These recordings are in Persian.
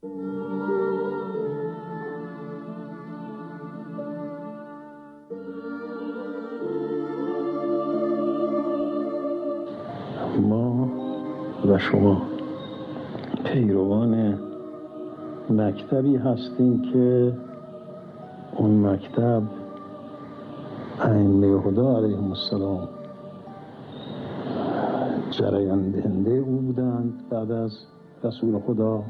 ما و شما پیروان مکتبی هستیم که اون مکتب ائمه هدی علیهم السلام جریان دهنده او بودند بعد از رسول خدا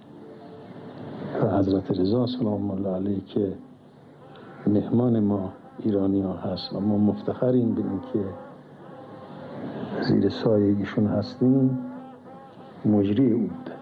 و حضرت رضا سلام الله علیه که مهمان ما ایرانی ها هست و ما مفتخریم به این که زیر سایه ایشون هستیم. مجری او بوده.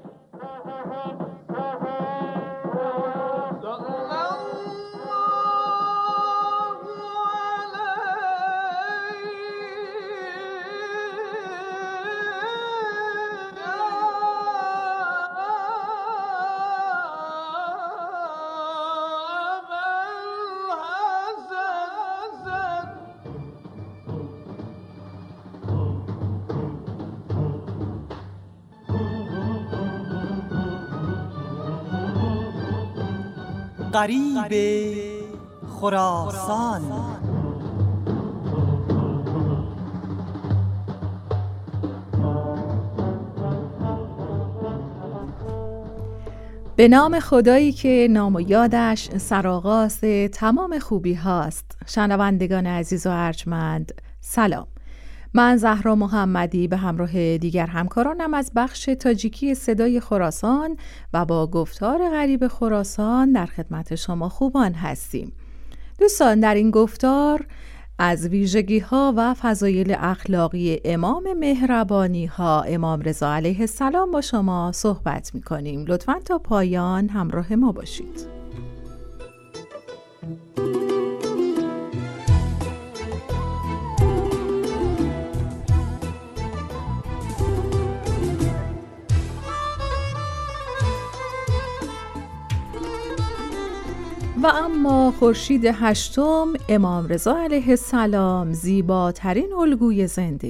غریب خراسان. به نام خدایی که نام و یادش سرآغاز تمام خوبی هاست. شنوندگان عزیز و ارجمند، سلام. من زهرا محمدی به همراه دیگر همکارانم از بخش تاجیکی صدای خراسان و با گفتار غریب خراسان در خدمت شما خوبان هستیم. دوستان، در این گفتار از ویژگی ها و فضایل اخلاقی امام مهربانی ها امام رضا علیه السلام با شما صحبت می کنیم. لطفاً تا پایان همراه ما باشید. و اما خورشید هشتم امام رضا علیه السلام زیباترین الگوی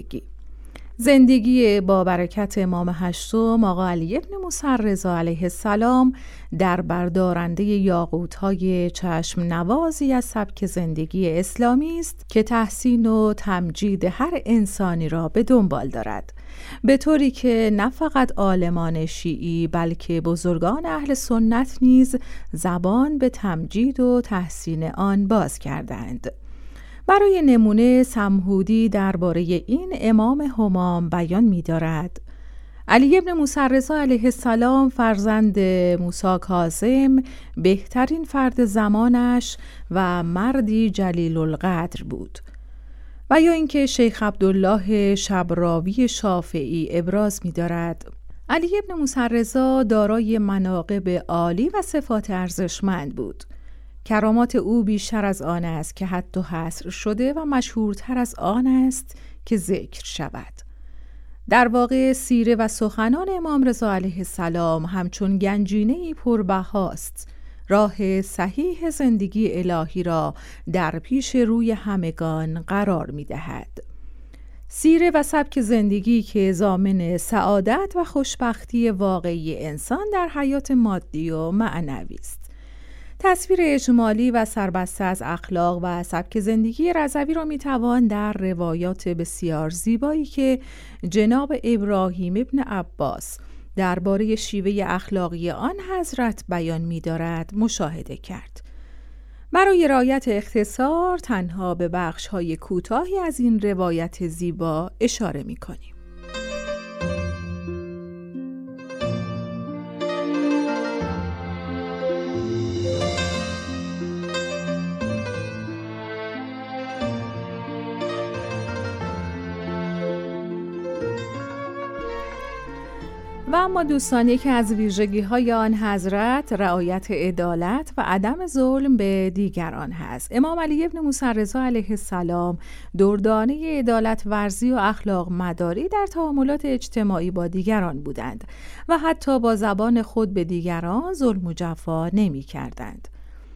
زندگی با برکت امام هشتم آقا علی بن موسی رضا علیه السلام در بردارنده یاقوت‌های چشم نوازی از سبک زندگی اسلامی است که تحسین و تمجید هر انسانی را به دنبال دارد، به طوری که نه فقط عالمان شیعی بلکه بزرگان اهل سنت نیز زبان به تمجید و تحسین آن باز کردند. برای نمونه سمهودی درباره این امام همام بیان می‌دارد: علی بن موسی رضا علیه السلام فرزند موسی کاظم بهترین فرد زمانش و مردی جلیل القدر بود. و یا اینکه شیخ عبدالله شبراوی شافعی ابراز می‌دارد: علی بن موسی رضا دارای مناقب عالی و صفات ارزشمند بود. کرامات او بیشتر از آن است که حد و حصر شده و مشهورتر از آن است که ذکر شود. در واقع سیره و سخنان امام رضا علیه السلام همچون گنجینه‌ای پربهاست، راه صحیح زندگی الهی را در پیش روی همگان قرار می‌دهد. سیره و سبک زندگی که ضامن سعادت و خوشبختی واقعی انسان در حیات مادی و معنوی است. تصویر اجمالی و سربسته از اخلاق و سبک زندگی رضوی را میتوان در روایات بسیار زیبایی که جناب ابراهیم ابن عباس درباره شیوه اخلاقی آن حضرت بیان می‌دارد مشاهده کرد. برای رعایت اختصار تنها به بخش‌های کوتاهی از این روایت زیبا اشاره می‌کنیم. و اما دوستان، یکی از ویژگی‌های آن حضرت رعایت عدالت و عدم ظلم به دیگران هست. امام علی بن موسی رضا علیه السلام دردانه عدالت ورزی و اخلاق مداری در تعاملات اجتماعی با دیگران بودند و حتی با زبان خود به دیگران ظلم و جفا نمی‌کردند.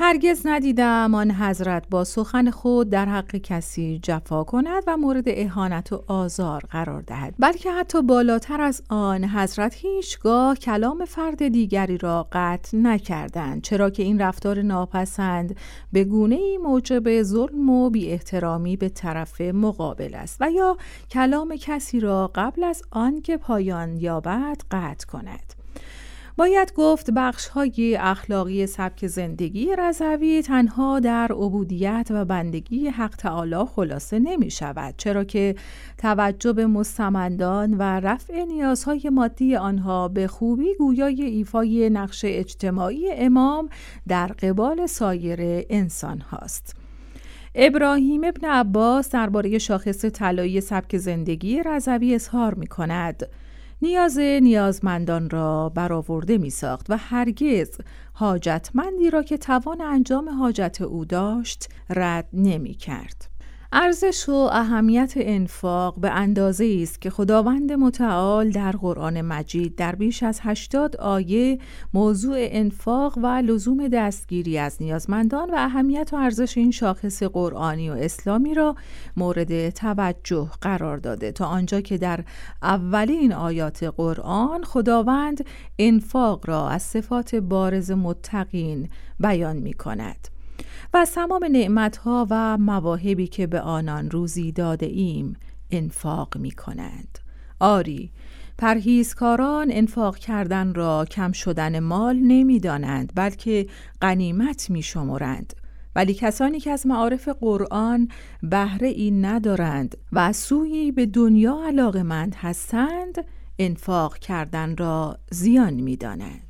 هرگز ندیدم آن حضرت با سخن خود در حق کسی جفا کند و مورد اهانت و آزار قرار دهد، بلکه حتی بالاتر از آن حضرت هیچگاه کلام فرد دیگری را قطع نکردند، چرا که این رفتار ناپسند به گونه‌ای موجب ظلم و بی احترامی به طرف مقابل است و یا کلام کسی را قبل از آن که پایان یابد قطع کند. باید گفت بخش‌های اخلاقی سبک زندگی رضوی تنها در عبودیت و بندگی حق تعالی خلاصه نمی شود، چرا که توجه به مستمندان و رفع نیازهای مادی آنها به خوبی گویای ایفای نقش اجتماعی امام در قبال سایر انسان هاست. ابراهیم ابن عباس درباره شاخص طلایی سبک زندگی رضوی اظهار می کند: نیازمندان را برآورده می ساخت و هرگز حاجتمندی را که توان انجام حاجت او داشت رد نمی کرد. ارزش و اهمیت انفاق به اندازه است که خداوند متعال در قرآن مجید در بیش از 80 آیه موضوع انفاق و لزوم دستگیری از نیازمندان و اهمیت و ارزش این شاخص قرآنی و اسلامی را مورد توجه قرار داده، تا آنجا که در اولین آیات قرآن خداوند انفاق را از صفات بارز متقین بیان می کند و از تمام نعمتها و مواهبی که به آنان روزی داده ایم انفاق می کنند. آری، پرهیزکاران انفاق کردن را کم شدن مال نمی دانند، بلکه غنیمت می شمرند. ولی کسانی که از معارف قرآن بهره این ندارند و از سویی به دنیا علاقه‌مند هستند، انفاق کردن را زیان می دانند.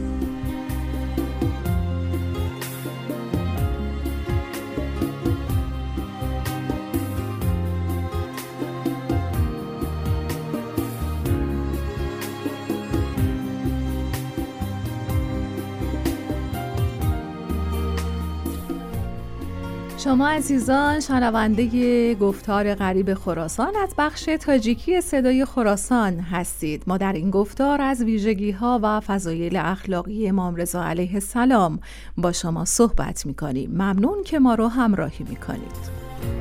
شما عزیزان شنونده گفتار غریب خراسان از بخش تاجیکی صدای خراسان هستید. ما در این گفتار از ویژگی‌ها و فضایل اخلاقی امام رضا علیه السلام با شما صحبت می‌کنیم. ممنون که ما رو همراهی می‌کنید.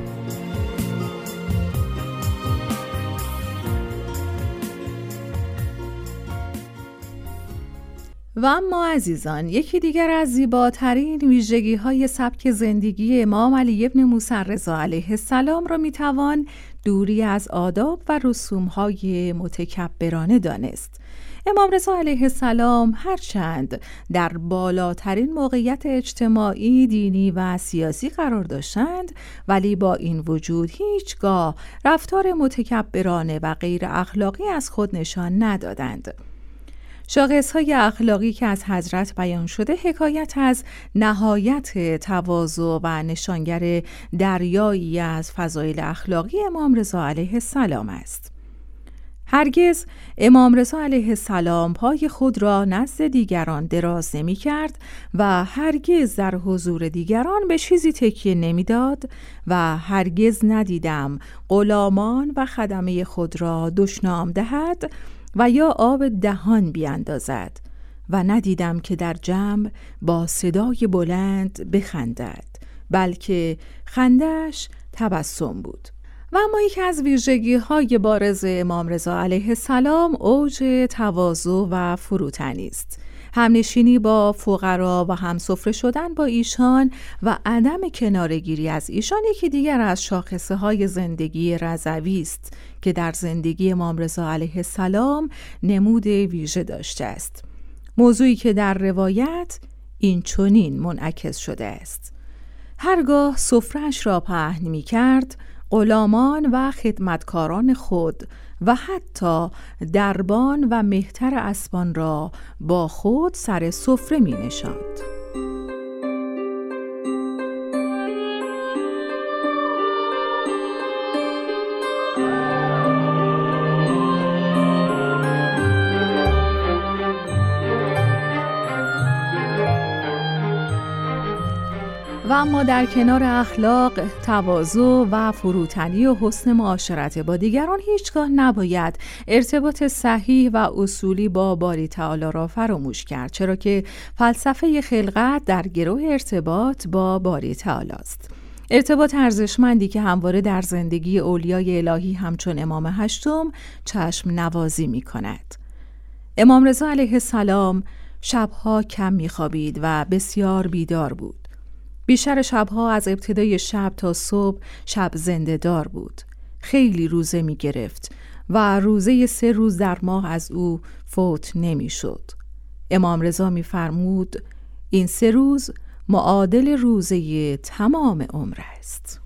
و اما عزیزان، یکی دیگر از زیباترین ویژگی‌های سبک زندگی امام علی ابن موسی رضا علیه السلام را میتوان دوری از آداب و رسوم‌های متکبرانه دانست. امام رضا علیه السلام هرچند در بالاترین موقعیت اجتماعی، دینی و سیاسی قرار داشتند، ولی با این وجود هیچگاه رفتار متکبرانه و غیر اخلاقی از خود نشان ندادند. شاخص‌های اخلاقی که از حضرت بیان شده حکایت از نهایت تواضع و نشانگر دریایی از فضایل اخلاقی امام رضا علیه السلام است. هرگز امام رضا علیه السلام پای خود را نزد دیگران دراز نمی کرد و هرگز در حضور دیگران به چیزی تکیه نمی داد و هرگز ندیدم غلامان و خدمه خود را دشنام دهد و یا آب دهان بیاندازد و ندیدم که در جمع با صدای بلند بخندد، بلکه خندش تبسم بود. و اما یکی از ویژگی‌های بارز امام رضا علیه السلام اوج تواضع و فروتنی است. همنشینی با فقرا و همسفره شدن با ایشان و عدم کناره‌گیری از ایشان یکی دیگر از شاخصه‌های زندگی رضوی است که در زندگی امام رضا علیه السلام نمود ویژه داشته است. موضوعی که در روایت این چنین منعکس شده است: هرگاه سفره‌اش را پهن می‌کرد، غلامان و خدمتکاران خود و حتی دربان و مهتر اسبان را با خود سر سفره می نشاند. و اما در کنار اخلاق، تواضع و فروتنی و حسن معاشرت با دیگران هیچگاه نباید ارتباط صحیح و اصولی با باری تعالی را فراموش کرد، چرا که فلسفه خلقت در گرو ارتباط با باری تعالی است. ارتباط ارزشمندی که همواره در زندگی اولیای الهی همچون امام هشتم چشم نوازی می کند. امام رضا علیه السلام شبها کم می خوابید و بسیار بیدار بود. بیشتر شبها از ابتدای شب تا صبح شب زنده دار بود. خیلی روزه می گرفت و روزه 3 روز در ماه از او فوت نمی شد. امام رضا می فرمود این 3 روز معادل روزه تمام عمر است.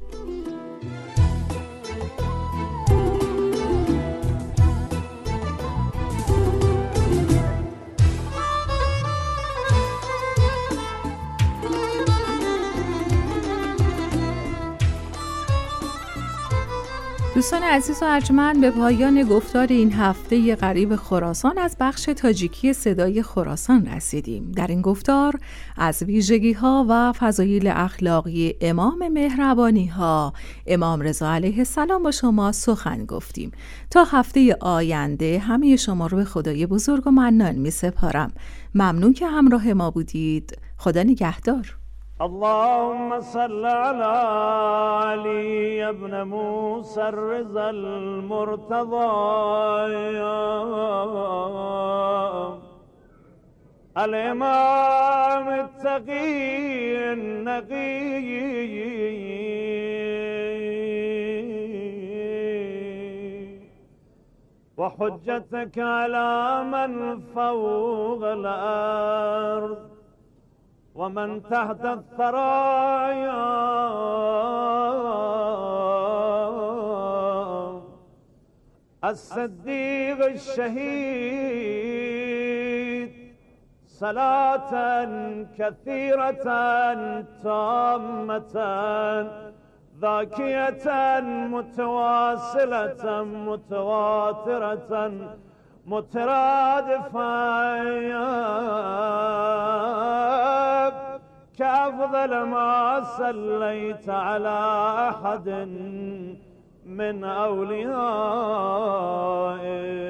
دوستان عزیز و ارجمند، به پایان گفتار این هفته غریب خراسان از بخش تاجیکی صدای خراسان رسیدیم. در این گفتار از ویژگی‌ها و فضایل اخلاقی امام مهربانی‌ها امام رضا علیه السلام با شما سخن گفتیم. تا هفته آینده همه شما رو به خدای بزرگ و منان می‌سپارم. ممنون که همراه ما بودید. خدا نگهدار. اللهم صل على علي ابن موسى الرضا المرتضى الإمام التقي النقي وحجتك على من فوق الأرض ومن تحت الثرايا الصديق الشهيد صلاة كثيرة تامة ذاكية متواصلة متواترة مترادفة كأفضل ما صليت على أحد من أوليائك